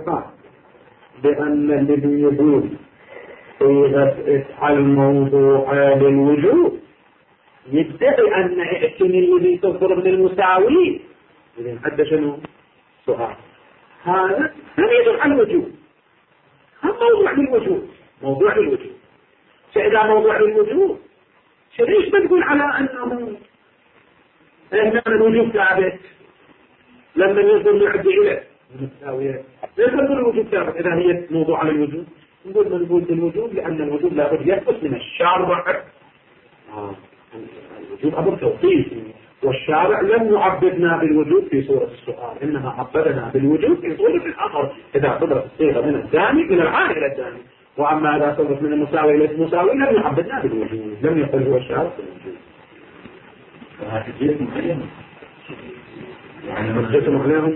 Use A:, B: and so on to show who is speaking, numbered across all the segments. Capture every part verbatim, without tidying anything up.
A: يقع بأن الذي يقول صيغة افعل موضوع للوجود يدعي أن اعتني الذي تظهر من المساوي، إذن حتى شنو سؤال هذا لم يدل على الوجود، هم موضوع للوجود، موضوع للوجود. فإذا موضوع للوجود ليش بنقول على أنه أن الوجود ثابت لما ينظر نعد إليه المساوية؟ ليش بنقول الوجود ثابت إذا هي موضوع على الوجود؟ نقول بنقول بالوجود لأن الوجود لابد يثبت من الشارع. آه. الوجود أمر توقيف، والشارع لم يعبدنا بالوجود في صورة السؤال، إنما عبدنا بالوجود في صورة الأمر إذا صدرت الصيغة من الداني من العام إلى الداني. وأما إذا صدرت من المساوي إلى المساوي لم يعبدنا بالوجود، لم يقل هو الشارع بالوجود.
B: فهذا جزء معين
A: يعني مجلسهم عليهم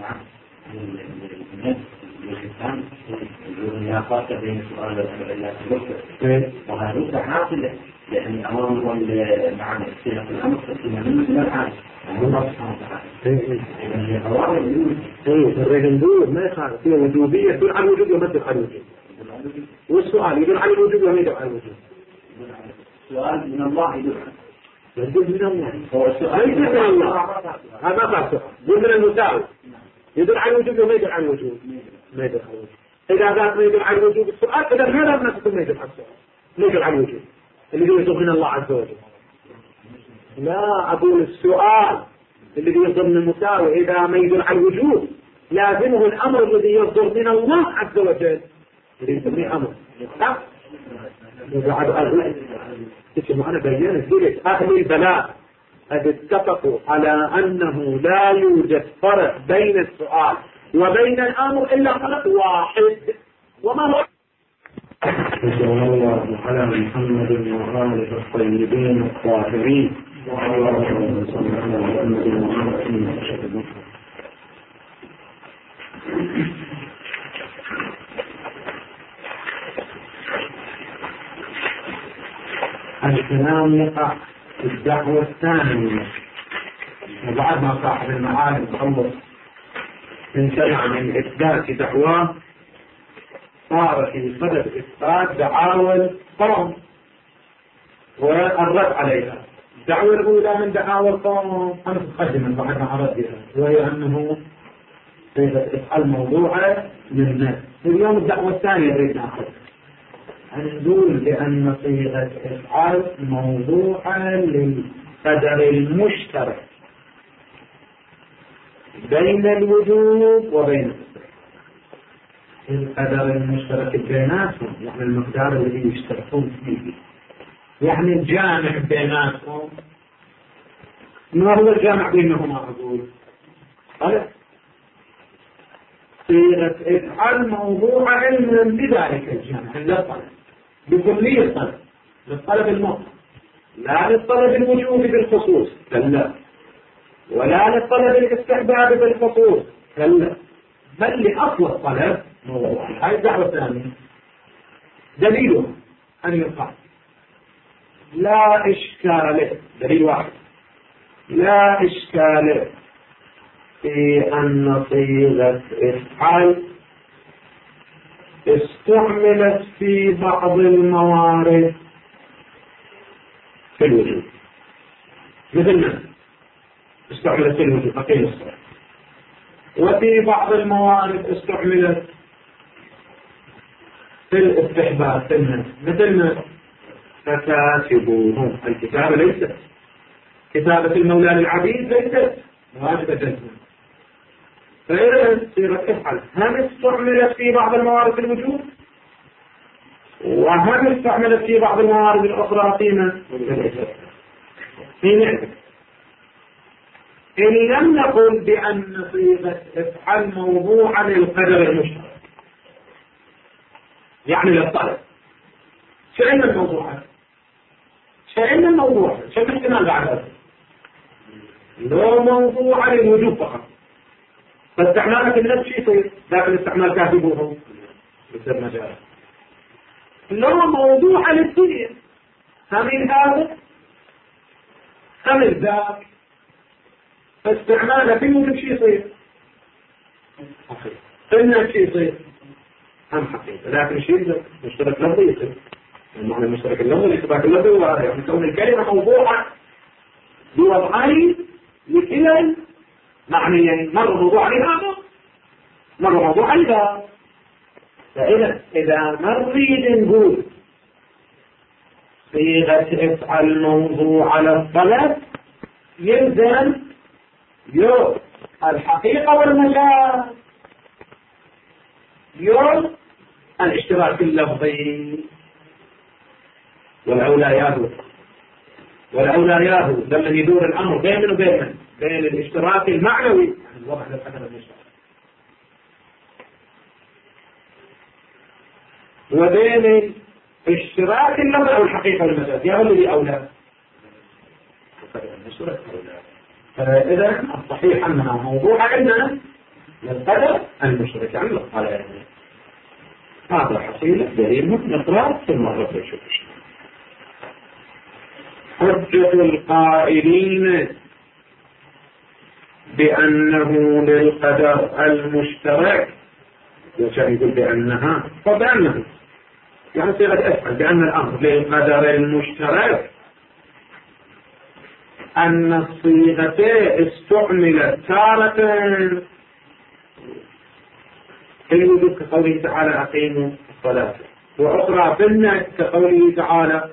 B: الإنسان يا خاصة بين السؤال والعلة وهذا حاصل لأن أمامه المعنى السيرة في الأمر فإنه من الحال الله سبحانه وتعالى
A: الرجل ما يخالف هي وجوبية يدل على الوجود ومدل على الوجود، والسؤال يدل على الوجود وما يدل على الوجود.
B: السؤال من الله يدل
A: يدل من الله، هو السؤال يدل من الله، هذا ما صار سؤال يدل من المساوي يدل على الوجود وما يدل على الوجود، ما يدل على الوجود. إذا ذات ما يدل على الوجود السؤال إذا هذا ما تكون ما يدل على السؤال، ما يدل على الوجود اللي هو يصدر من الله عز وجل. لا أقول السؤال الذي يصدر من المساوي إذا ما يدل على الوجود لازمه الأمر الذي يصدر من الله عز وجل اللي يسميه أمر. لا بعد أهل أنا بيّنت ذلك أهل البلاء قد اتفقوا على أنه لا يوجد فرق بين السؤال وبين الأمر إلا فرق واحد، وما هو؟
C: صلى الله على محمد وآله الطيبين الطاهرين وعلى آله وصحبه وسلم. الكلام يقع في الدعوة الثانية، وبعد ما صاحب المعالم خلص انتهى من إثبات دعواه صار في صدد إثبات دعاوى القوم والرد عليها. الدعوة الأولى من دعاوى القوم أنا تقدم بعد ما أردها، وهي أنه افعل موضوع للناس. اليوم الدعوة الثانية نريد نأخذها، نقول بأن صيغة افعل موضوعا للقدر المشترك بين الوجود وبين القدر المشترك بيناتهم، يعني المقدار الذي يشتركون فيه، يعني الجامع بيناتهم. ما هو الجامع بينهما؟ أقول هذا صيغة افعل موضوع علما بذلك الجامع للطلب بكلية الطلب، للطلب المطلق، لا للطلب الوجوبي بالخصوص كلا، ولا للطلب الاستحباب بالخصوص كلا، بل لأصل الطلب موضوع. هذه الدعوة الثانية دليلها أن يقال لا إشكال، دليل واحد لا إشكال في أن صيغة افعل استعملت في بعض الموارد في الوجود، مثل ما استعملت في الوجود أقيم الصلاة، وفي بعض الموارد استعملت في الاستحباب في النفس، مثل ما فكاتبوه. الكتابة ليست كتابة المولى للعبيد ليست واجبة جزما، فإذا صيغة افعل هم استعملت في بعض الموارد في الوجود، وهم استعملت في بعض الموارد الأخرى فيما في نعمة. إن لم نقل بأن صيغة افعل موضوعا للقدر المشترك يعني للطلب، شأن الموضوعات شأن الموضوع شأن احتمال بعد هذا لو موضوع للوجود فقط، فاستعمالك النفس شيء يصير لكن استعمال كاتبوه بسبب مجال. لو موضوع للدنيا همين هذا همين ذاك، فاستعمالك الوجود شيء يصير
A: قلنا شيء يصير هم حقيقة، لكن شيء مشترك لفظي يصير. المعنى المشترك اللفظي الاشتراك اللفظي هو هذا، يعني كون الكلمة موضوعة بوضعين لكلا معنيين، مرة موضوع لهذا مرة موضوع لهذا. فإذا إذا ما نريد نقول صيغة افعل موضوع على الطلب يلزم يو الحقيقة والمجاز، يو الاشتراك اللفظي، والأولى ياهو والأولى ياهو لما يدور الأمر بين من وبين من بين الاشتراك المعنوي يعني الوضع للقدر المشترك وبين الاشتراك اللفظي أو الحقيقة والمجاز، يا الذي أولى القدر المشترك أولى. فإذا الصحيح أننا موضوع عندنا للقدر المشترك يعني القدر. هذا حصيلة دليل نقرأ في المرة نشوف حجة القائلين بأنه للقدر المشترك، يشاء يقول بأنها فبأنه يعني صيغة أفعل بأن الأمر للقدر المشترك أن الصيغة استعملت تارة في الوجود كقوله تعالى أقيموا الصلاة، وأخرى في النهي كقوله تعالى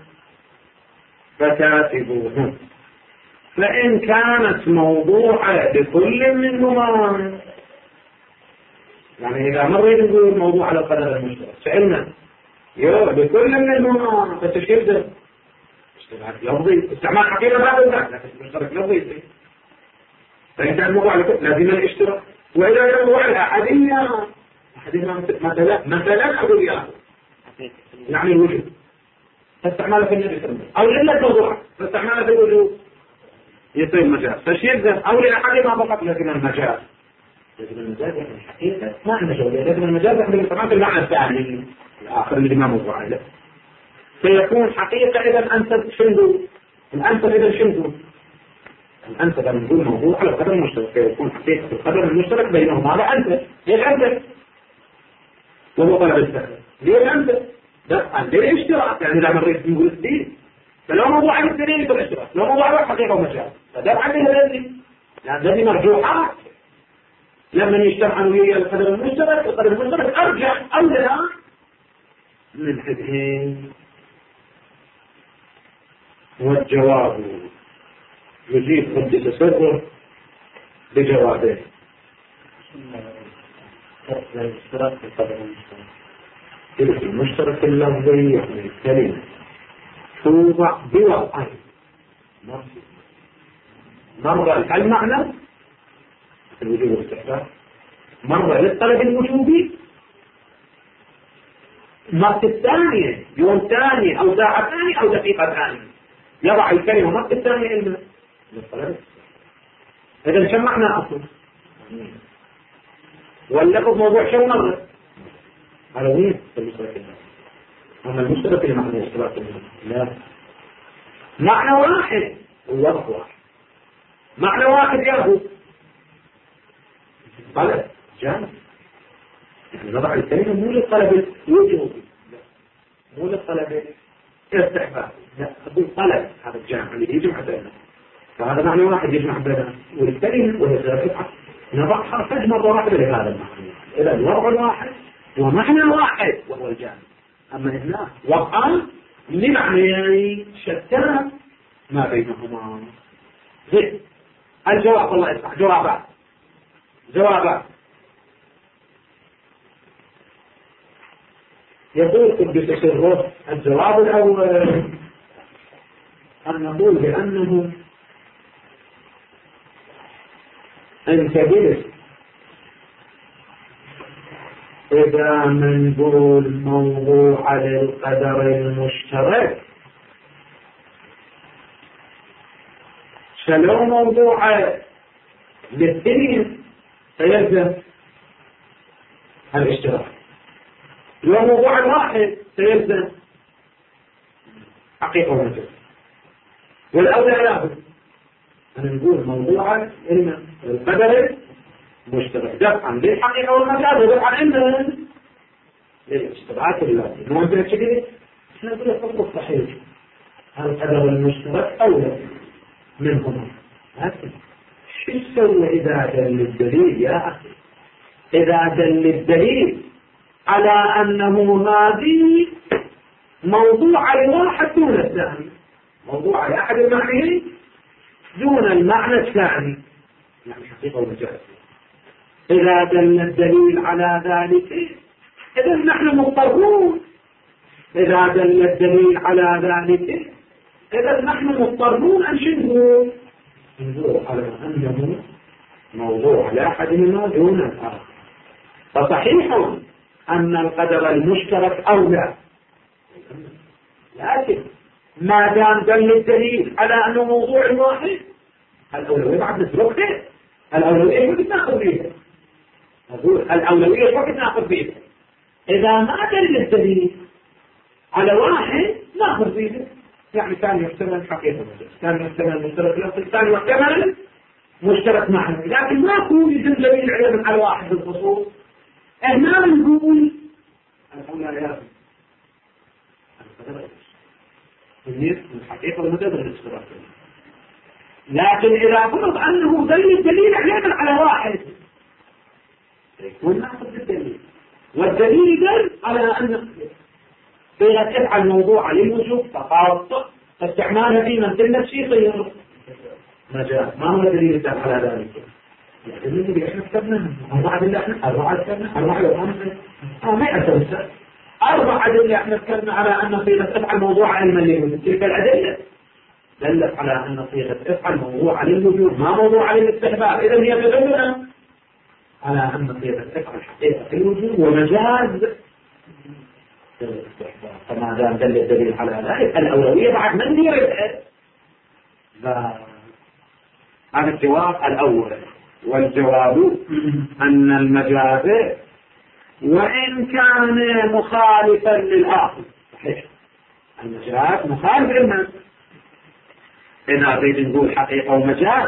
A: فكاتبوهم. فإن كانت موضوعة لكل منهما يعني إذا مريد نقول موضوع على القدر المشترك سألنا يو لكل منهما فتشير ده اشتراك لفظي استعمال حقيقة بعد ذلك لكن المشترك لفظي. فإن كان موضوع لكل لازم الاشتراك، وإذا كان موضوع الأحدية أحدهما مثلا مثلا أقول يا يعني الوجود فاستعماله في النبي صلى الله عليه وسلم أو إلا الموضوع فاستعماله في الوجود يصير مجاز. فالشيء ذا أو لأحدهما فقط لكن المجاز لكن المجاز يعني الحقيقة ما عنده شغل، لكن المجاز يعني الاستعمال في المعنى الثاني الآخر اللي ما موضوع له فيكون حقيقة. إذا أنت شنو الأنسب إذا شنو الأنسب أن نقول موضوع على القدر المشترك فيكون حقيقة القدر المشترك بينهما هذا أنت ليش أنت وهو طلب السهل ليش أنت ده عندي الاشتراك يعني لما نريد نقول الدين. فلو موضوع عن الدليل يكون اشتراك، لو موضوع عن حقيقة ومجال فده عندي هذه يعني هذه مرجوحات لما يجتمع ويا القدر المشترك. القدر المشترك أرجع أولى من حدين. والجواب يجيب قدس سره بجوابه
B: الاشتراك في القدر المشترك
A: يجب المشترك اللفظي يعني الكلمة توضع بوضعين مرة المعنى في الوجوب والاستحباب، مرة للطلب الوجوبي، مرة الثانية يوم ثاني أو ساعة ثانية أو دقيقة ثانية يضع الكلمة مرة الثانية إلنا للطلب. إذا شو معنى أصلا واللفظ موضوع شو مرة على وين المشترك اللفظي أما المشترك اللي معنى اشتراك لا معنى واحد والوضع واحد معنى واحد ياهو طلب جامع يعني نضع الكلمة مو للطلب الوجوبي مو للطلب الاستحباب لا أقول طلب هذا الجامع اللي يجمع بينه فهذا معنى واحد يجمع بينه والكلمة وهي ثلاثة نضعها فج مرة واحدة لهذا المعنى. إذا الوضع الواحد هو معنى واحد وهو الجامع. أما هنا وضعان لمعنيين شتان ما بينهما. زين الجواب والله اسمع جوابات جوابات يقول قدس سره الجواب الأول أن نقول بأنه أنت جلس إذا منقول موضوع للقدر المشترك شلو موضوع للدين سيلزم الاشتراك، لو موضوع واحد سيلزم حقيقة ومجال. والأولى ياخذ أنا نقول موضوع القدر مشترك دفعا للحقيقة والمجاز ودفعا عندنا للاشتراك اللازم. ما عندنا كذا احنا نقول الحكم الصحيح القدر المشترك أولى منهما. لكن شو يسوي إذا دل الدليل يا أخي؟ إذا دل الدليل على أنه هذه موضوع لواحد دون الثاني، موضوع لأحد المعنيين دون المعنى الثاني، يعني حقيقة ومجاز. إذا دل الدليل على ذلك إذا نحن مضطرون، إذا دل الدليل على ذلك إذا نحن مضطرون أن شنو نقول على أنه موضوع لأحدهما دون الآخر. فصحيح أن القدر المشترك أولى، لكن ما دام دل الدليل على أنه موضوع واحد الأولوية بعد نسبقه. الأولوية وقت نأخذ بيها، أقول الأولوية وقت نأخذ بيها. إذا ما دل الدليل على واحد نأخذ بيها، يعني كان يحتمل حقيقة كان يحتمل مشترك لفظي كان يحتمل مشترك معنوي، لكن ما يكون يدل دليل علم على واحد بالخصوص. هنا نقول الأولى يا أخي الحقيقة والمجاز الاشتراك. لكن إذا فرض أنه دل الدليل علم على واحد يكون ناخذ بالدليل، والدليل دل على أن إذا تفعل الموضوع للوجوب فقط استعمالها في مثل نفسي يصير مجاز. ما هو الدليل الدل على ذلك؟ الدليل اللي احنا كتبناه أربعة أدلة احنا أربعة كتبنا أربعة وخمسة آه ما يعتبر أربعة أدلة احنا كتبنا على أن صيغة تفعل موضوع علما للوجوب. تلك الأدلة دلت على أن صيغة تفعل موضوع للوجوب ما موضوع للاستحباب. إذا هي تدلنا على أن صيغة تفعل حقيقة الوجوب ومجاز الاستحباب. فما دام دل الدليل على ذلك الأولوية بعد من نديرها. هذا الجواب الأول. والجواب أن المجاز وإن كان مخالفا للآخر صحيح المجاز مخالف للناس. إذا نريد نقول حقيقة ومجاز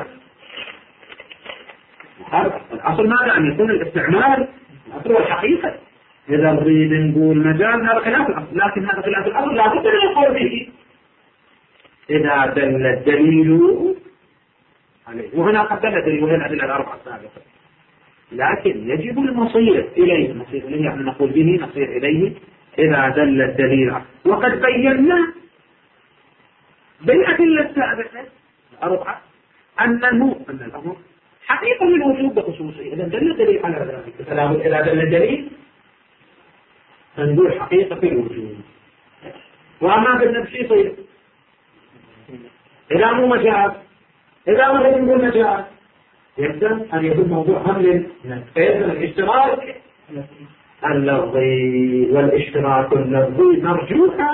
A: مخالف الأصل ماذا أن يكون الاستعمال الأصل والحقيقة. إذا نريد نقول مجاز هذا خلاف الأصل، لكن هذا خلاف الأصل لا بد من القول به إذا دل الدليل عليه. وهنا قد دل الدليل وهي الأدلة الأربعة السابقة، لكن يجب المصير إليه. المصير إليه يعني نقول به نصير إليه إذا دل الدليل عليه. وقد بينا بالأدلة السابقة الأربعة أنه أن الأمر حقيقة للوجوب بخصوصه. إذا دل الدليل على ذلك فلا بد إذا دل الدليل نقول حقيقة الوجوب. وأما بالنفس يصير إذا مو مجاز. إذا ما نريد نقول مجاز يلزم أن يكون موضوع هم للنفس الاشتراك اللفظي. والاشتراك اللفظي مرجوحا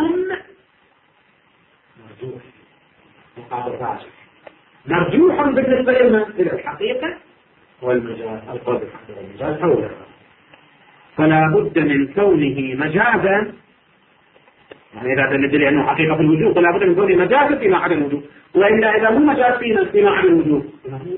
A: مرجوح مقابل راجح مرجوحا بالنسبة إلى الحقيقة والمجاز. القول بالحقيقة والمجاز أولى، فلا بد من كونه مجازا. يعني إذا دل الدليل أنه حقيقة في الوجود فلا بد من كونه مجازا فيما عدا الوجود. وإلا إذا مو مجاز فينا فيما عدا الوجود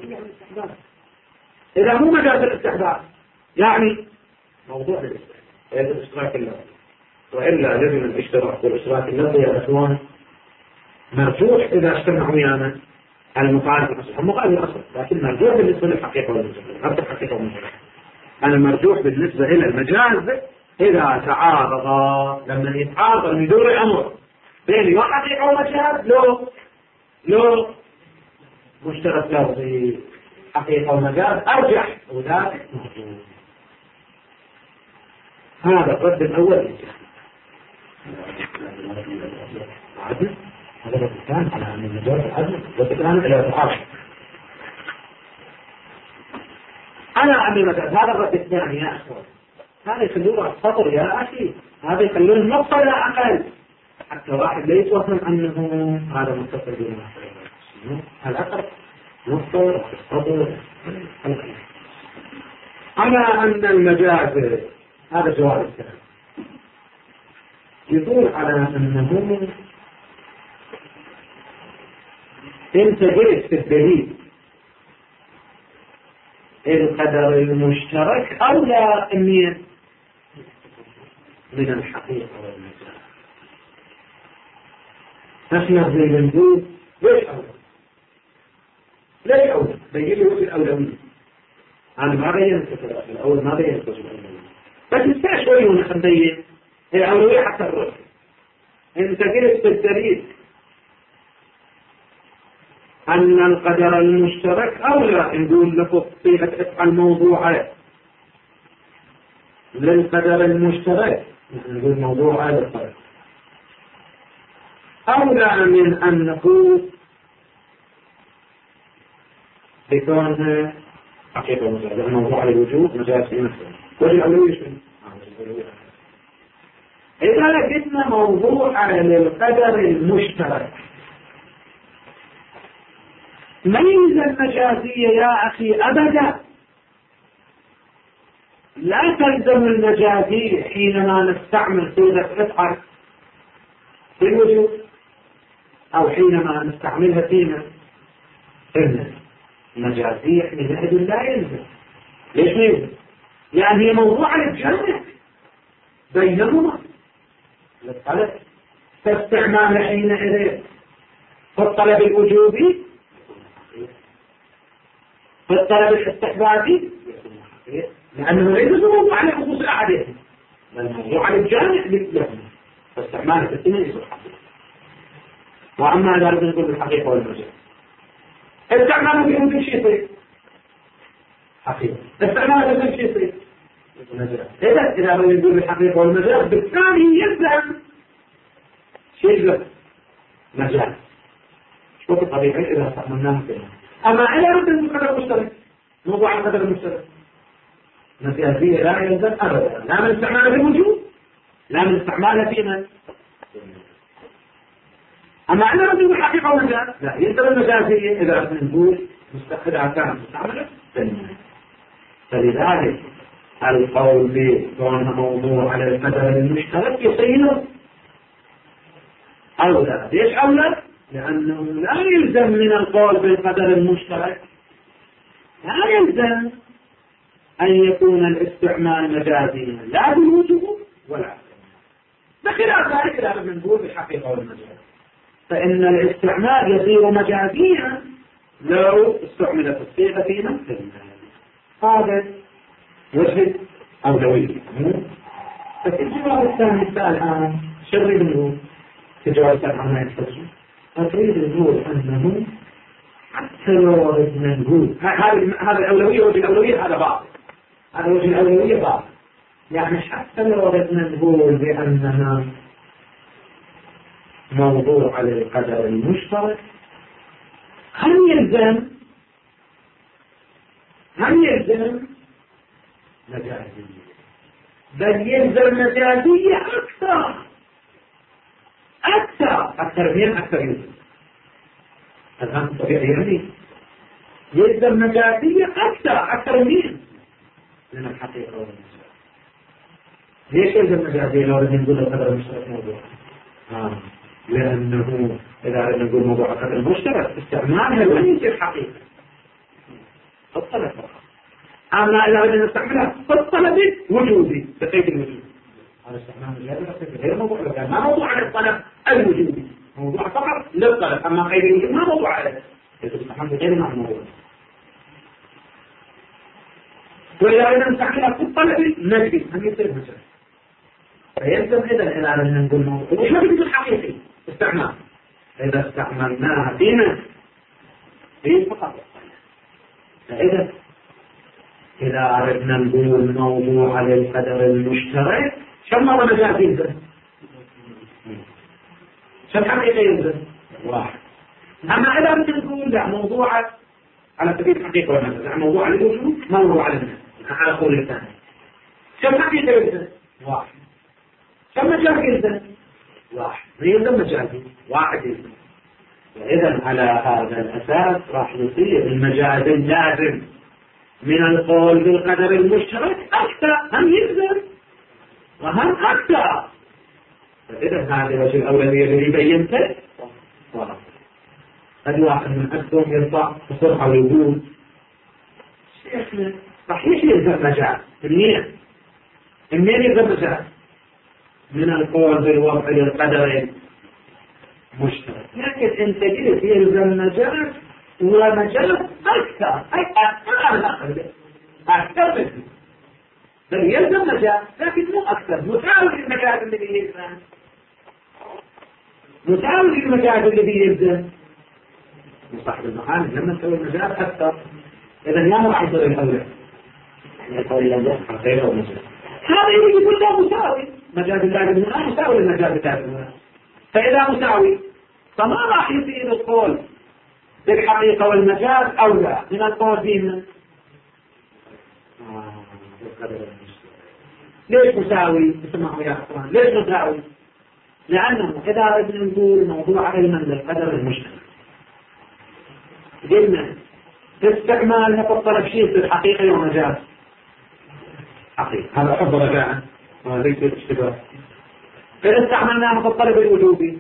A: إذا مو مجاز الاستحباب يعني موضوع الاشتراك اللفظي. وإلا لازم الاشتراك والاشتراك اللفظي يا أخوان مرجوح إذا اجتمع ويانا المخالف الأصل المخالف الأصل، لكن مرجوح بالنسبة للحقيقة والمجاز. هذا الحقيقة والمجاز أنا مرجوح بالنسبة إلى المجاز إذا تعارض. لما يتعارض يدور أمر بين حقيقة ومجاز لو لو مشترك لفظي حقيقة ومجاز أرجح وذلك موجود. هذا الرد الأول عدل. هذا الرد الثاني على أن المجاز عدل. الرد الثاني إلى الحاكم أنا أعمل المجاز. هذا الرد الثاني يا أخوان هذا يخلوه السطر يا أخي. هذا يخلوه النقطة لا أقل حتى واحد لا يتوهم أنه هذا متصل بالنقطة. الأقرب نقطة السطر. على أن المجاز هذا جواب الثاني يقول على أنه انت جئت في الدليل القدر المشترك أولى من من الحقيقة والمجال. نحن زي ما نقول ليش أولى؟ ليش أولى؟ بيجي لي وجه الأولوية. أنا ما بينت في الأول، ما بينت وجه الأولوية، بس نستعش شوي ونحن نبين الأولوية حتى الرجل. أنت قلت في الدليل أن القدر المشترك أولى، نقول لك صيغة افعل موضوعات للقدر المشترك، نقول موضوع هذا القدر أولى من أن نقول بكونها حقيقة مجاز. موضوع الوجود مجاز في نفسه. وجه الأولوية شنو؟ إذا لقينا موضوع للقدر المشترك، ميزة المجازية يا أخي أبدا لا تلزم المجازية حينما نستعمل صيغة افعل في الوجود، أو حينما نستعملها فينا إن المجازية حينئذ لا يلزم. ليش ما يلزم؟ يعني هي موضوع الجمع بينهما للطلب، فاستعمال حينئذ فالطلب الوجوبي فالطلب الاستحبابي، لأنه ليس موضوع على خصوص الأحاديث، بل موضوع على الجامع لهم، فاستعمال في السنة يصير حقيقة. وأما إذا أردنا نقول بالحقيقة والمجال، استعمال في كل شيء يصير حقيقة، استعمال في كل شيء يصير مجال. إذا إذا أردنا نقول بالحقيقة والمجال بالتالي يلزم شيء مجال. شوف الطبيعي إذا استعملناه كده. أما إذا أردنا نقول قدر مشترك، موضوع القدر المشترك مجازية لا يلزم أبدا، لا من استعمالها في الوجود لا من استعمالها في من. أما إذا أردنا نقول حقيقة والمجال لا يلزم المجازية إذا أردنا نقول مستقبلها كانت مستعملة. فلذلك القول بكونها موضوع على القدر المشترك يصير أولى. ليش أولى؟ لأنه لا يلزم من القول بالقدر المشترك، لا يلزم أن يكون الاستعمال مجازيا لا بالوجود ولا بخلاف ذلك لا بد نقول بالحقيقة والمجاز، فإن الاستعمال يصير مجازيا لو استعملت الصيغة في نفسه. هذا وجه أولوية. بس الجواب الثاني الآن شو نريد نقول؟ الجواب الثاني عن ما يحتاج نريد نقول أنه حتى لو ردنا نقول هذه هذه الأولوية وجه الأولوية هذا بعض، هذا وجه الأولوية بعض، يعني حتى لو ردنا نقول بأننا موضوع على القدر المشترك، هل يلزم هل يلزم مجازية؟ بل يلزم مجازية أكثر أكثر أكثر من أكثر يلزم. الآن طبيعي يعني يلزم مجازية أكثر أكثر من من الحقيقة والمجاز. ليش يلزم مجازية لو بدنا نقول القدر المشترك موضوع؟ آه. لأنه إذا بدنا نقول موضوع القدر المشترك استعمالها لن يصير حقيقة في الطلب فقط. أما إذا بدنا نستعملها في الطلب وجودي بقيد الوجود، هذا استعمال مجازي غير موضوع للطلب، ما موضوع على الطلب الوجودي، موضوع فقط للطلب. أما قيد الوجود ما موضوع عليه، يستحمل غير مع الموضوع. وإذا بدنا نستعملها في الطلب النجدي هم يصير مجازي. فيلزم إذا إذا بدنا نقول موضوع وش ما بيكون حقيقي استعمال، إذا استعملناها فينا في فقط. فإذا إذا أردنا نقول موضوع على القدر المشترك كم مرة مجازي يلزم؟ كم حقيقة يلزم؟ واحد. أما إذا بدنا نقول لا موضوع على سبيل الحقيقة والمجاز، لا موضوع على الوجود موضوع على الناس على قول الثاني، كم حقيقة يلزم؟ واحد. كم مجاز يلزم؟ واحد. يلزم مجازي واحد يلزم. وإذا على هذا الأساس راح يصير المجاز اللازم من القول بالقدر المشترك أكثر، هم يلزم وهم أكثر. فإذا هذا وجه الأولوية الذي بينته قد واحد من أكثر يرفع بسرعة ويقول صحيح يلزم مجاز. منين؟ منين يلزم مجاز؟ من القول بالوضع للقدرين مشترك. لكن انت قلت يلزم مجاز ومجاز اكثر اكثر اكثر منه، بل يلزم مجاز لكن مو اكثر، مساوي للمجاز الذي يلزم، مساوي للمجاز الذي يلزم. صاحب المحامي لما نسوي المجاز اكثر، اذا يا مرحبا الاولى هذا يقول له مساوي، مجاز اللازم هنا مساوي للمجاز اللازم هنا. فإذا مساوي فما راح يصير القول بالحقيقة والمجاز أولى من القول بهما. ليش مساوي؟ اسمعوا يا أخوان، ليش مساوي؟ لأنه إذا أردنا نقول موضوع علما للقدر المشترك، قلنا استعمال نفضل شيء في الحقيقة والمجاز حقيقة، هذا حب رجاء وليس الاشتباه. إذا استعملناه في الطلب الوجوبي،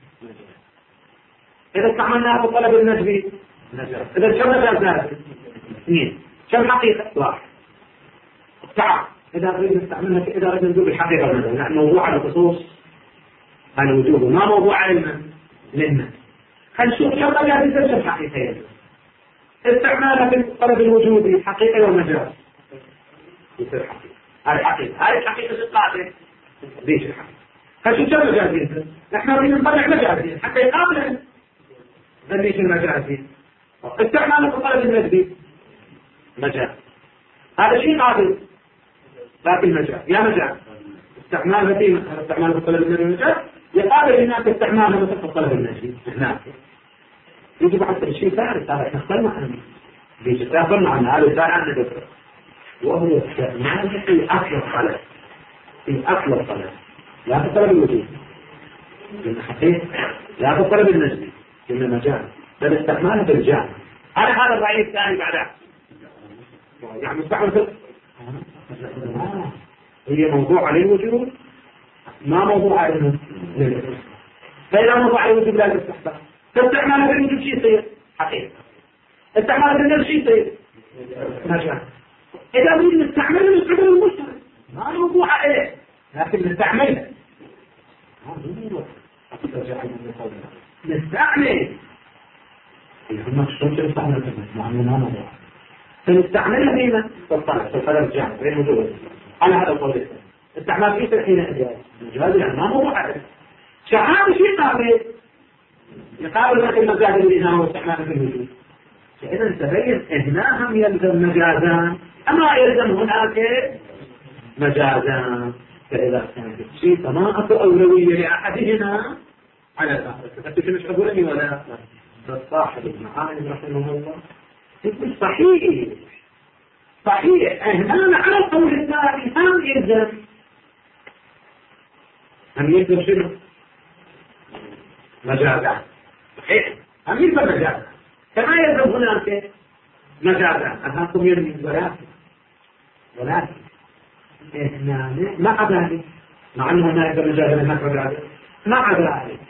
A: إذا استعملناه في الطلب النسبي، إذا كم مجازات؟ اثنين. كم حقيقة؟ واحد. تعال إذا أريد نستعملها إذا أريد نقول بالحقيقة مثلا موضوع على خصوص الوجوب ما موضوع علما لنا، خلينا نشوف كم مجاز كم حقيقة. استعمالها في الطلب الوجوبي حقيقة ومجاز يصير حقيقة. هذه حقيقة، هذه الحقيقة القاعدة ليش الحقيقة؟ هل شو مجازين؟ نحن نريد نطلع مجازين حتى يقابل ليش المجازين؟ استعماله في الطلب النسبي مجاز، هذا شيء قابل لكن مجاز يا مجاز. استعمالها في استعماله في الطلب النسبي مجاز يقابل الناس استعمالها مثل في الطلب النسبي هناك. يجب حتى الشيء ثالث هذا احنا اختلنا عنه ليش تاخذنا عن هذا الثاني عن الدكتور، وهو استعماله في اصل الطلب، في اصل الطلب لا في الطلب الوجودي لأن حقيقة، لا في الطلب النسبي لأن مجال، بل استعماله بالجامع. على هذا الرأي الثاني بعدها يعني مستعمل في هي موضوع عليه الوجود ما موضوع عليه الوجود. فإذا موضوع عليه الوجود لا يستحسن، فاستعماله بالوجود شيء يصير حقيقة، استعماله بالنسبي شيء يصير مجال. إذا نريد نستعمله نستعمله المشترك ما موضوع عليه لكن نستعمله نستعمل هم شلون نستعمل معلومات فنستعملها فينا بالطلب في القدر الجامع غير موجود على هذا القول. استعمال فيه الحين الجواز يعني ما موضوع عليه شهاده شيء قابل يقابل مثل المجاز اللي هنا هو استعمال في الوجود. فإذا تبين هنا هم يلزم مجازان أما يلزم هناك مجازان. فإذا كانت الشيء فما أكو أولوية لأحدهما على الآخر. فأنت مش أقولني ولا صاحب المعاني رحمه الله يقول صحيح صحيح هنا على القول الثاني هم يلزم هم يلزم شنو؟ مجازان. صحيح هم يلزم مجازان كما يلزم هناك مجازان. أهاكم يرمي ولكن ولكن إحنا مع ذلك مع أنه ما يقدر مجازا هناك مجازا مع ذلك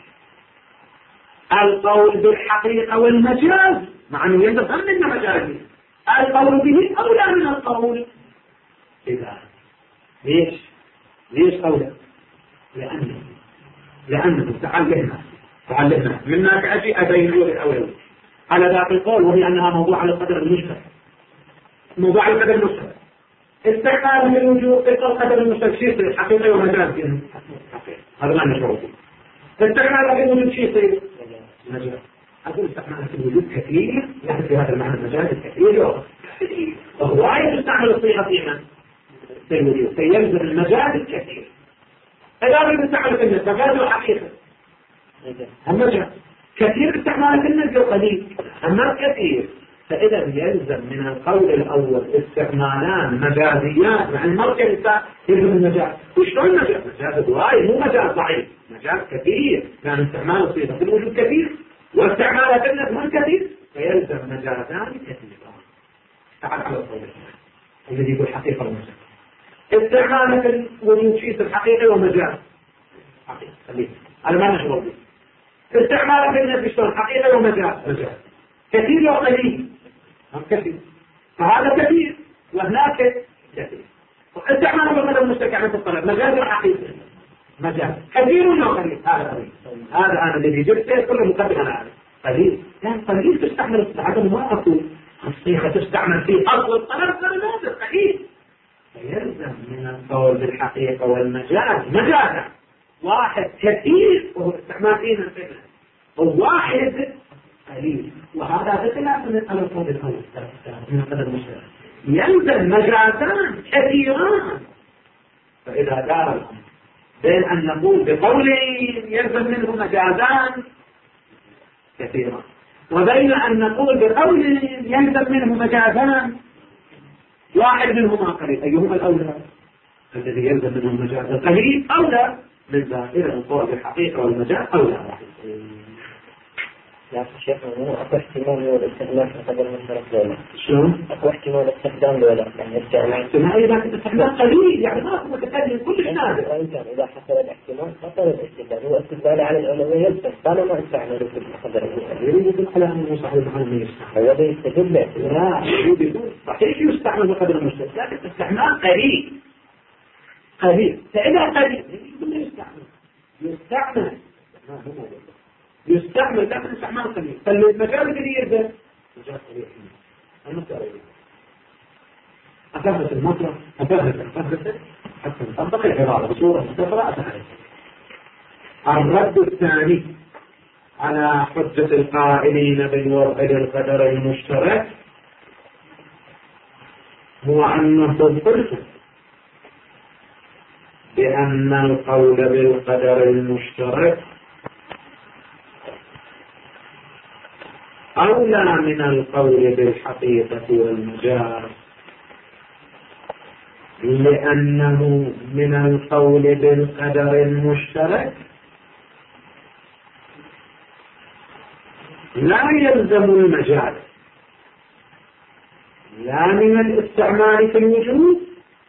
A: القول بالحقيقة والمجاز مع أنه يلزم هم من مجازي القول به أولى من القول إذا ليش؟ ليش أولى؟ لأنه لأنه تعلمنا تعلمنا منا كأشي أبين له الأولى على ذات القول وهي أنها موضوع على القدر المشترك موضوع على القدر المشترك استعمال من الوجود في القدر المستشفى حقيقي ومجاز كده هذا ما نشوفه. استعمال في الوجود شيء يصير مجاز. أقول استعمال في الوجود كثير يعني في هذا المعنى المجاز الكثير وهو عايز يستعمل الصيغة فيما في الوجود فيلزم المجاز الكثير. إذا أريد استعمال في المجاز والحقيقة المجاز كثير استعمال في النزل قليل أما كثير. فإذا يلزم من القول الأول استعمالان مجازيات مع المركز يلزم المجاز. وشلون مجاز؟ مجاز وايد مو مجاز ضعيف مجاز كثير لأن استعمال الصيغة في الوجود كثير واستعمالها في النزل كثير فيلزم مجازان كثيران. تعال على القول الذي يقول حقيقة ومجاز. استعمالها في الوجود شيء الحقيقي ومجاز حقيقي خليه أنا ما نشغل به. استعمالها في النزل شلون حقيقي ومجاز مجاز كثير وقليل هم كثير. فهذا كثير وهناك كثير. استعمال القدر المشترك في الطلب مجاز الحقيقي مجاز كثير ولا قليل؟ هذا قليل. هذا أنا الذي جبته كل مقدم أنا أعرف قليل. يعني قليل تستعمل هذا ما أقول الصيغة تستعمل في أصل الطلب فلماذا قليل؟ فيلزم من القول بالحقيقة والمجاز مجازا واحد كثير وهو استعمال فينا الفعل وواحد قليل، وهذا بخلاف من القول الأول من القدر المشترك يلزم مجازان كثيران. فإذا دار الأمر بين أن نقول بقول يلزم منه مجازان كثيران وبين أن نقول بقول يلزم منه مجازان واحد منهما قليل، أيهما الأولى؟ الذي يلزم منه المجاز القليل أولى من ذلك القول بالحقيقة والمجاز أولى.
D: لا شيخ مو أكو احتمال للاستخدام في القدر المشترك ولا؟
A: شلون؟
D: أكو احتمال الاستخدام ولا؟ يعني الاستعمال.
A: احتمال إذا كنت استخدام قليل يعني ما هو متكلم كل نادر.
D: وإن كان إذا حصل الاحتمال بطل الاستدلال، هو استدلال على الأولوية يلزم طالما استعمله في القدر المشترك.
A: يريد يقول على أنه صحيح المعنى يستعمل.
D: هو ده يستدل.
A: لا يريد يقول صحيح يستعمل بقدر المشترك لكن استعمال قليل. قليل. فإذا قليل يقول يستعمل. يستعمل. يستعمل لكن استعمال قليل. فالمجال الذي يرجع مجال قليل. المسألة أفهمت المطلق أفهمت أفهمت حتى نطبق العبارة بصورة مستقرة أفهمت. الرد الثاني على حجة القائلين بالوضع للقدر المشترك هو أنه قلت بأن القول بالقدر المشترك أولى من القول بالحقيقة والمجاز، لأنه من القول بالقدر المشترك لا يلزم المجاز لا من الاستعمال في الوجود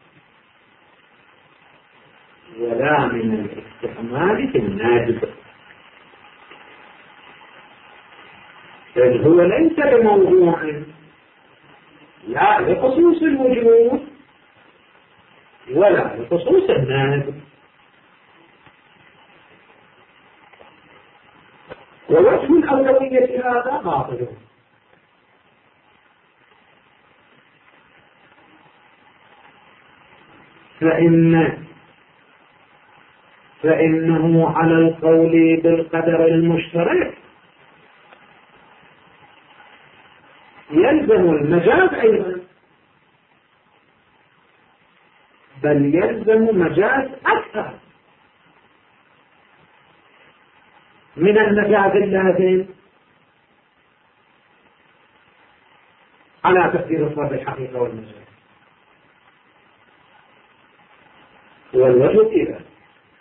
A: ولا من الاستعمال في النادب، بل هو ليس بموضوع لا لخصوص الوجود ولا لخصوص النادب. ووجه الأولوية هذا باطل، فإن فإنه على القول بالقدر المشترك يلزم المجاز أيضا، بل يلزم مجاز أكثر من المجاز اللازم على تقدير الصواب الحقيقة والمجاز. والوجه في ذلك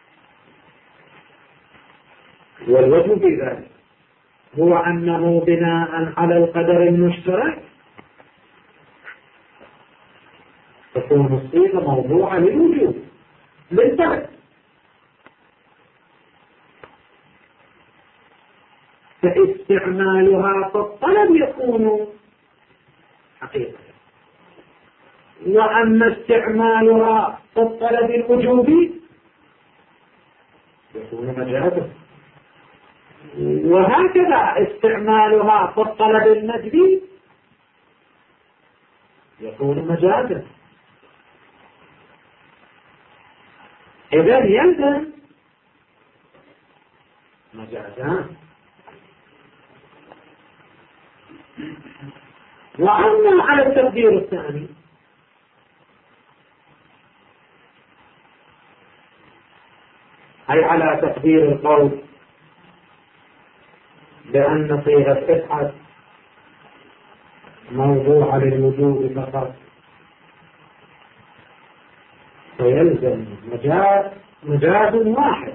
A: والوجه في ذلك هو أنه بناء على القدر المشترك تكون الصيغة موضوعة للوجود للطلب، فاستعمالها في الطلب يكون حقيقة، وأما استعمالها في الطلب الوجوبي يكون مجازا، وهكذا استعمالها في الطلب الندبي يكون مجازا. إذن يلزم مجازان. وأما على التقدير الثاني أي على تقدير القول بأن صيغة افعل موضوع للوجود فقط، فيلزم مجاز مجاز واحد،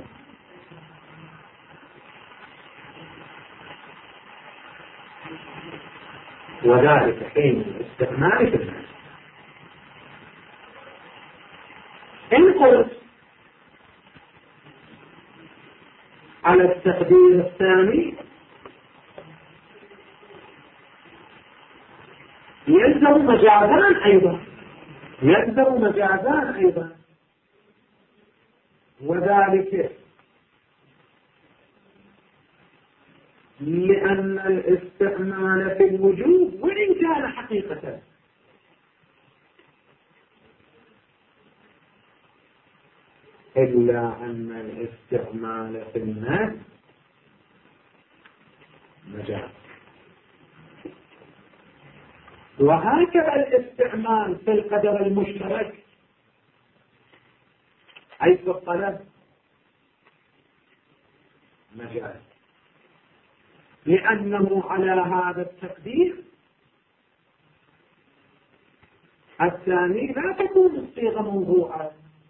A: وذلك حين الاستعمال في الناس. إن قلت على التقدير الثاني يلزم مجازان أيضا يلزم مجازان أيضا وذلك لأن الاستعمال في الوجوب وإن كان حقيقة إلا أن الاستعمال في الناس مجاز. وهكذا الاستعمال في القدر المشترك أي في الطلب مجاز، لأنه على هذا التقدير الثاني لا تكون الصيغة موضوعة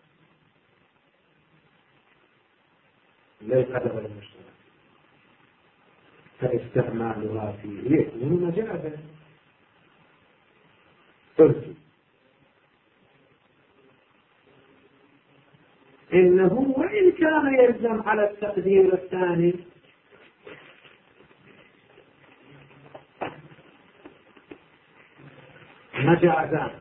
A: للقدر المشترك، فاستعمالها فيه يكون مجازا. قلت إنه وإن كان يلزم على التقدير الثاني مجازان،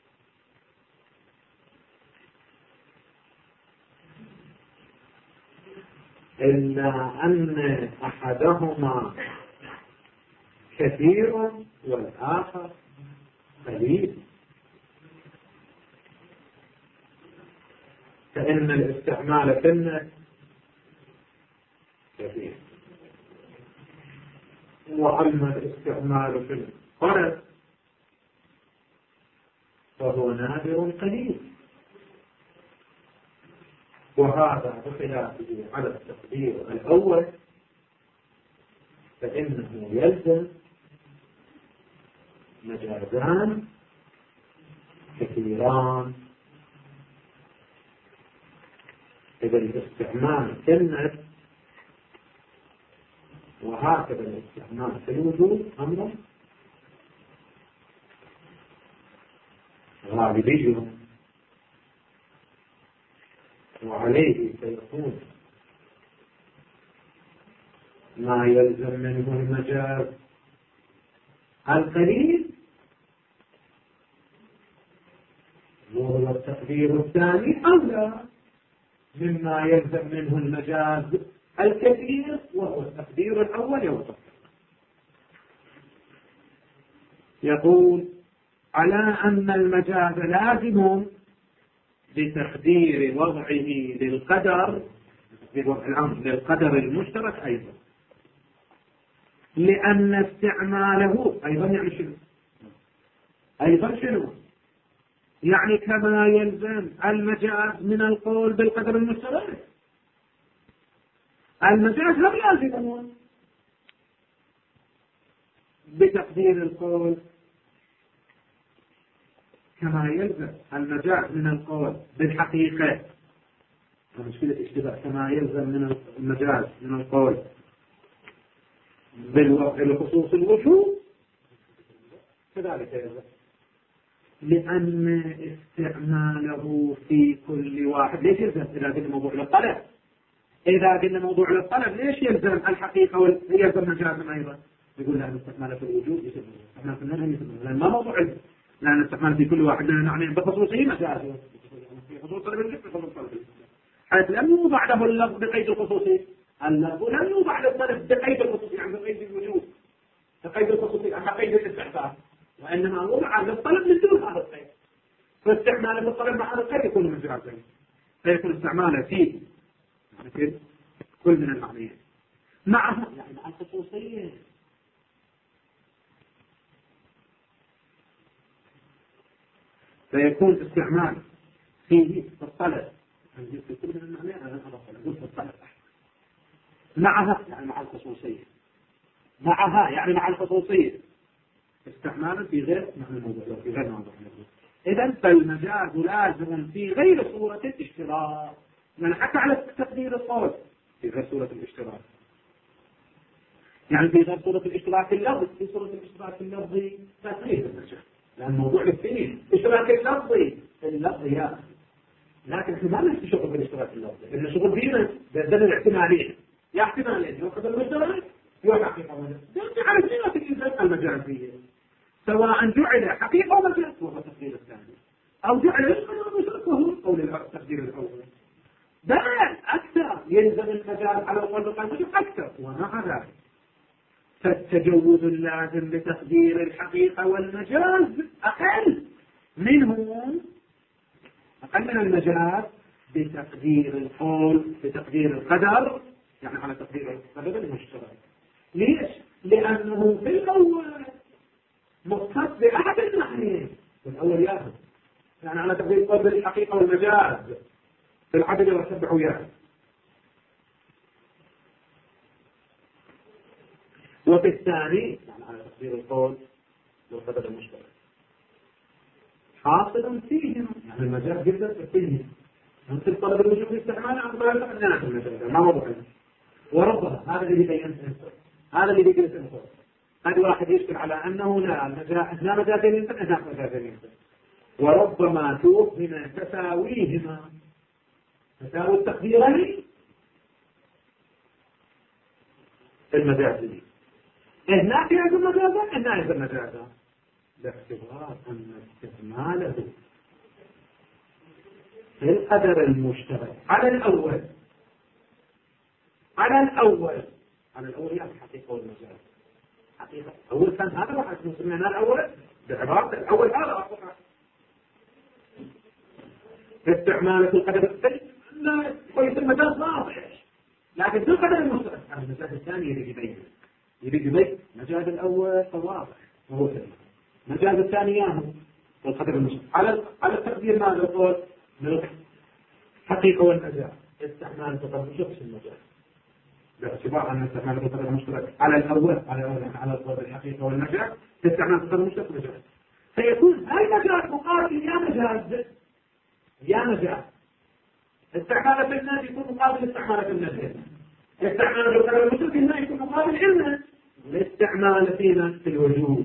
A: إلا أن أحدهما كثير والآخر قليل، فإن الاستعمال في النفس كثير، وأما الاستعمال في القلب فهو نادر قليل، وهذا بخلافه على التقدير الأول فإنه يلزم مجازان كثيران. إذا الاستعمال في النفس وهكذا الاستعمال في الوجود أمر غالبي، وعليه سيكون ما يلزم منه المجاز القليل وهو التقدير الثاني أولى مما يلزم منه المجاز الكثير وهو التقدير الأول يوصف. يقول على أن المجاز لازم بتقدير وضعه للقدر للقدر المشترك أيضا، لأن استعماله أيضا يعني شنو؟ أيضا شنو؟ يعني كما يلزم المجاز من القول بالقدر المشترك المجاز هم يلزمون بتقدير القول كما يلزم المجاز من القول بالحقيقة، مشكلة اشتباه، كما يلزم من المجاز من القول بالخصوص الوجوب كذلك يلزم، لأن استعماله في كل واحد ليش يلزم؟ إذا قلنا موضوع للطلب إذا قلنا موضوع للطلب ليش يلزم الحقيقة ويلزم مجازا أيضا؟ يقول لأن استعماله في الوجوب يسمى استعمال في النهي يسمى، لأن ما موضوع علم، لأن استعمال في كل واحد يعني بخصوصه مجاز في خصوص طلب الجسم خصوص طلب الجسم، حيث لم يوضع له اللفظ بقيد الخصوصي، اللفظ لم يوضع للطلب بقيد الخصوصي يعني بقيد الوجود بقيد الخصوصي بقيد الاستحقاق، وإنما وضع للطلب من دون هذا القيد، فاستعماله في الطلب مع هذا القيد يكون مجازا، فيكون استعماله في مثل كل من المعنيين معها يعني مع الخصوصية، فيكون استعمال فيه في الطلب في كل من المعنيين أنا أقول في الطلب معها يعني مع الخصوصية معها يعني مع الخصوصية استعمالا في غير معنى الموضوع في غير معنى الموضوع. إذن فالمجاز لازم في غير صورة الاشتراك، يعني حتى على تقدير القول في غير صورة الاشتراك، يعني في غير صورة الاشتراك اللفظي، في صورة الاشتراك اللفظي تقريبا المجاز، لأن موضوع الاثنين اشتراك اللفظي اللفظي يا أخي، لكن احنا ما نحكي شغل بالاشتراك اللفظي، لأن شغل فينا بدل الاحتمالين يا احتمالين يوقف المشترك يوقع في قوله على صيغة الإنسان المجازية،
C: سواء جعل حقيقة أو مجاز وهو التقدير الثاني، أو جعل المشرك وهو القول التقدير الأول. بل أكثر يلزم المجاز على القول المشرك أكثر. ومع ذلك فالتجوز اللازم لتقدير الحقيقة والمجاز أقل منهم، أقل من المجاز بتقدير القول بتقدير القدر، يعني على تقدير القدر المشترك. ليش؟ لأنه في الأول مختص بأحد المعنيين، الأول ياخذ يعني على تقدير قدر الحقيقة والمجاز في العدل والسبع وياه، وفي الثاني يعني على تقدير القول والقدر المشترك حاصل فيهم، يعني المجاز جدا فيهم مثل طلب الوجوب في استعمال أقبال الناس المجاز ما موضوع. وربما هذا اللي بينته هذا اللي بيجلس انفر هذا واحد يشكل على أنه لا المجاز لا مجازين ينفع هناك مجازين ينفع، وربما توهم تساويهما تساوي التقديرين المجاز دي هناك يعزم مجازا هنا يعزم مجازا باعتبار أن استعماله في القدر المشترك على الأول على الأول على الأول يعني الحقيقة والمجاز. حقيقة أول كان هذا واحد نسمينا الأول بعبارة الأول هذا أصلا استعماله في القدر الثاني لا كويس المجاز واضح، لكن في القدر المشترك على المجاز الثاني يريد يبين يريد يبين مجاز الأول فواضح وهو سليم، مجاز الثاني ياهو والقدر المشترك على على التقدير ماذا يقول الحقيقة والمجاز استعمال القدر المشترك في المجاز باعتبار أن استعمال القدر المشترك على الأول على الأول على القدر الحقيقة والمجاز استعمال القدر المشترك في المجاز، فيكون هاي مجاز مقابل يا مجاز يا مجاز. استعمال في الناس يكون مقابل استعمال في الناس، استعمال في القدر المشترك هنا يكون مقابل علما الاستعمال فينا في الوجود،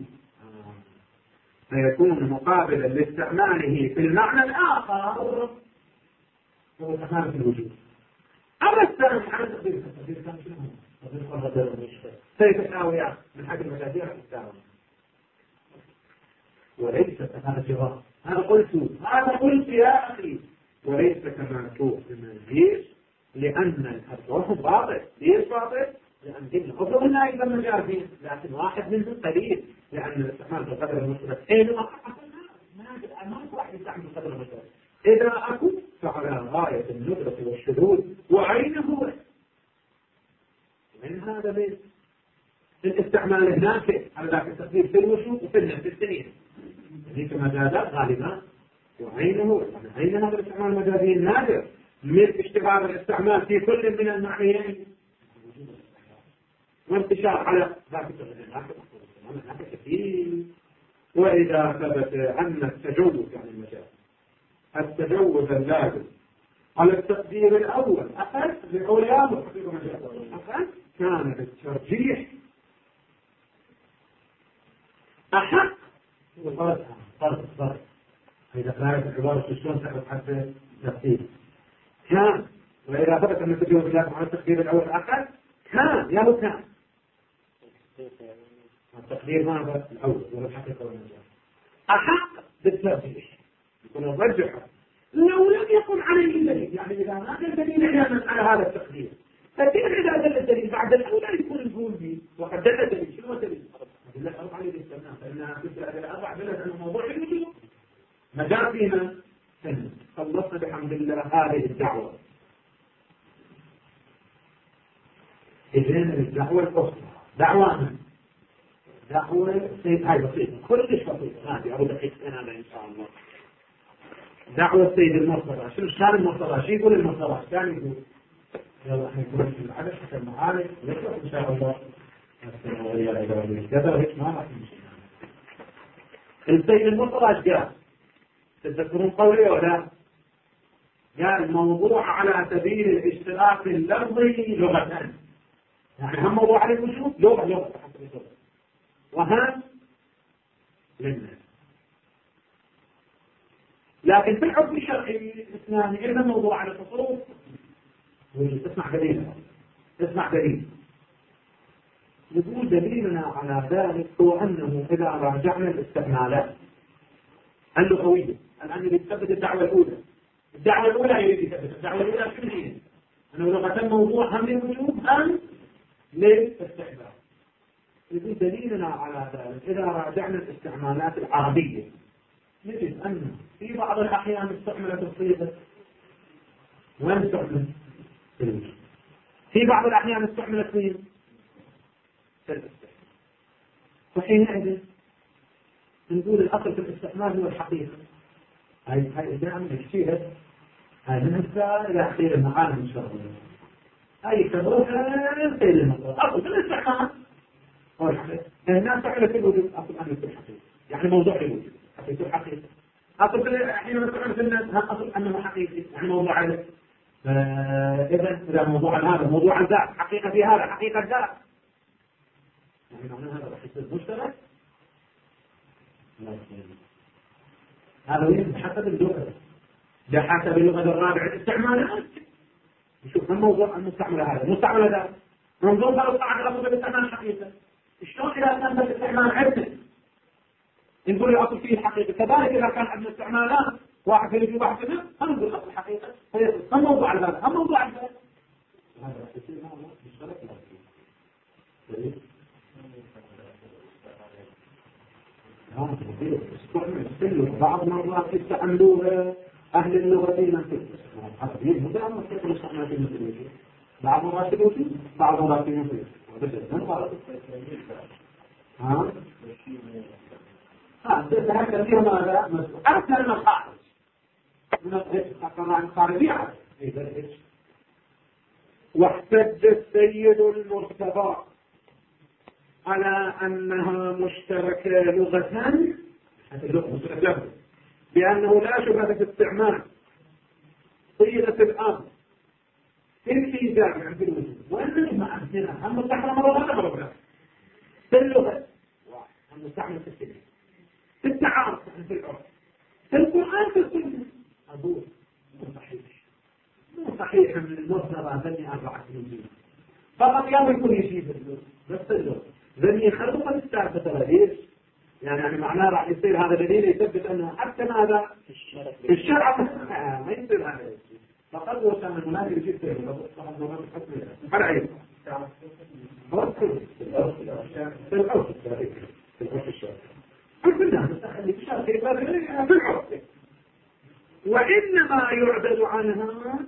C: فيكون مقابلا لاستعماله في المعنى الآخر هو استعمال في الوجود. أما الثاني على تقدير التقدير كان شنو هو؟ تقدير المشترك سيتساويان من حيث المجازية تساوي وليس كما جواب. هذا قلت هذا قلت يا أخي وليس كما توهم ليش؟ لأن الأرواح باطل. ليش باطل؟ لأن قلنا أفضل من أيضا مجازين، لكن واحد منهم قليل لأن الاستعمال بالقدر المشترك حينما ما ما واحد يستعمل بالقدر المشترك إذا أكو فعلى غاية الندرة والشذوذ وعينه هو من هذا بيت الاستعمال هناك على ذاك التقدير في الوجود وفي النفس السنين هذيك مجازات غالبا وعينه يعني عين هذا الاستعمال المجازي النادر من اشتغال الاستعمال في كل من المعنيين وانتشار على ذاك التقدير كثير. وإذا ثبت أن التجوز يعني المجاز التجوز اللازم على التقدير الأول أقل لأولياء الحقيقة مجاز أقل كان بالترجيح أحق وفرق فرق فرق إذا كانت العبارة شلون تحت حتى تقدير كان. وإذا ثبت أن التجوز اللازم على التقدير الأول أقل كان يا هو كان التقدير ماذا الأول ولا الحقيقة والمجاز أحق بالترجيح يكون الرجح لو لم يكن عليه دليل، يعني إذا ما كان دليل على هذا التقدير فكيف إذا دل الدليل بعد الأولى يكون الفول به وقد دل الدليل شنو الدليل؟ أدلة أربعة للاستثناء فإنها تدل على أربع دلت أنه موضوع الوجود مجال فينا سنة. خلصنا بحمد الله هذه الدعوة. إذن الدعوة الأخرى دعوة من دعوة سيد هاي بسيطة كلش بسيطة هذه أبو دقيقتين هذا إن شاء الله. دعوة السيد المرتضى شنو كان المرتضى شو يقول المرتضى كان يقول يلا احنا نقول في العدد حتى المعارف نشوف إن شاء الله كذا هيك ما راح نمشي. السيد المرتضى ايش قال؟ تذكرون قولي ولا؟ قال موضوع على سبيل الاشتراك اللفظي لغة، يعني هم موضوع على الوجود لغة لغة وهم للناس، لكن في الحكم الشرعي الإسلامي إذا موضوع على التصوف تسمع دليل تسمع دليل يقول دليلنا على ذلك هو أنه إذا راجعنا الاستعمالات اللغوية الآن يريد يثبت الدعوة الأولى. الدعوة الأولى يريد يثبت الدعوة الأولى شنو هي؟ أنه لغة موضوع هم للوجوب أم للاستحباب. يقول دليلنا على ذلك إذا راجعنا الاستعمالات العربية نجد أن في بعض الأحيان استعملت الصيغة وين استعملت؟ في بعض الأحيان استعملت فين؟ في الاستحباب. وحينئذ نقول الأصل في الاستعمال هو الحقيقة. هاي هاي دائما اجتهد هاي من الساعة إلى أخير المعالم إن شاء الله. هاي كبرها خير المطلوب. أصل في الاستعمال هو الحقيقة. الناس تعمل في الوجود أصل أن يكون حقيقة. يعني موضوع الوجود حقيقة حقيقة. أصل في حين نستعمل في الناس ها أصل أنه حقيقي يعني موضوع عليه. إذا إذا موضوع هذا موضوع الذات حقيقة في هذا حقيقة الذات. يعني معنى هذا راح يصير مشترك. هذا وين بحسب اللغة بحسب اللغة الرابعة الاستعمالات. نشوف ما موضوع المستعمل هذا المستعمل هذا منظور بقى قاعد الأصل بالاستعمال الحقيقة. شلون إذا كان بالاستعمال عدة نقول لي أصل فيه الحقيقة كذلك إذا كان عندنا استعمالات واحد في الوجود واحد في النفس هنقول أصل الحقيقة هم موضوع هذا هم موضوع هذا هذا راح يصير معنا مشترك لا استعمل بعض مرات يستعملوها أهل اللغة المنطقية حسبين مدام وكيف نستعمل في المنطقية بعض مرات يقولون بعض مرات يقولون ها ها ده هذا فيه ماذا مسؤول أكثر من الخارج من الخارج عن خارجية واحتج السيد المرتضى على أنها مشتركة لغة بأنه لا شبهة في استعمال صيغة الأمر في الإيجاب عند الوجود وأنه ما أمثلها هم مستحرم مرة ولا مرة في اللغة هم مستعمل في السنة في التعارف في العرف في القرآن في السنة أقول مو صحيح مو صحيح من المرتضى ذني أربعة سنين فقط يوم يكون يجيب اللغة بس اللغة ذني خلق السابقة ترى ليش؟ يعني يعني معناه راح يصير هذا دليل يثبت أنه حتى ماذا؟ في الشرع ما يصير هذا الشيء فقد وكان المنافق يجيب سيره لو صار المنافق حتى على عين في الأرض في الأرض في الأرض الشرع كل الناس تخلي الشرع في الأرض وإنما يعدل عنها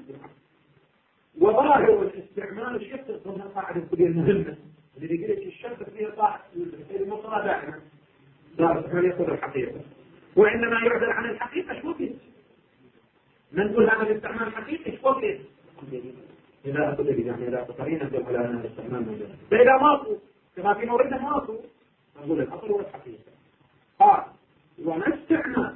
C: وظاهر الاستعمال الشيء ضمن قاعدة كبيرة مهمة اللي يقول لك الشرط فيها طاعة المصطلح دائما لا يقول الحقيقة وإنما يعدل عن الحقيقة شو فيه نقول هذا الاستعمال حقيقي شو فيه إذا أقول لك يعني إذا قرينا نقول على أن الاستعمال موجود فإذا ماطوا كما في موردنا ماطوا نقول الأصل هو الحقيقة قال ونستعمل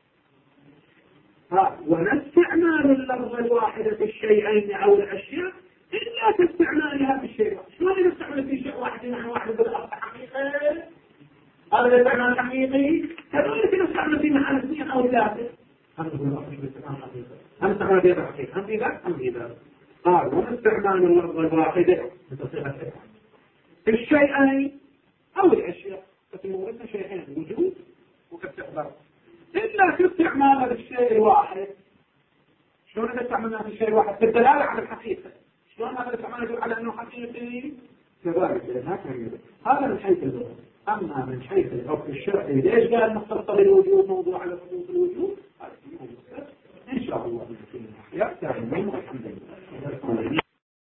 C: ها ونستعمال اللفظ الواحدة في الشيئين أو الأشياء إلا تستعمالها في الشيء واحد شلون نستعمل في شيء واحد نحن واحد بالأصل حقيقي هذا الاستعمال حقيقي كذلك نستعمل في محل اثنين أو ثلاثة هم نستعمل في هذا الحقيقة هم في ذلك هم في ذلك قال ونستعمال اللفظ الواحدة في الشيئين أو الأشياء فتمورنا شيئين وجود وكاستقبال إلا في استعمال الشيء الواحد شلون نستعملها في الشيء الواحد في الدلالة على الحقيقة شلون هذا الاستعمال يدل على أنه حقيقي كذلك هذا من حيث اللغة أما من حيث الحكم الشرعي ليش قال مختصر الوجود موضوع على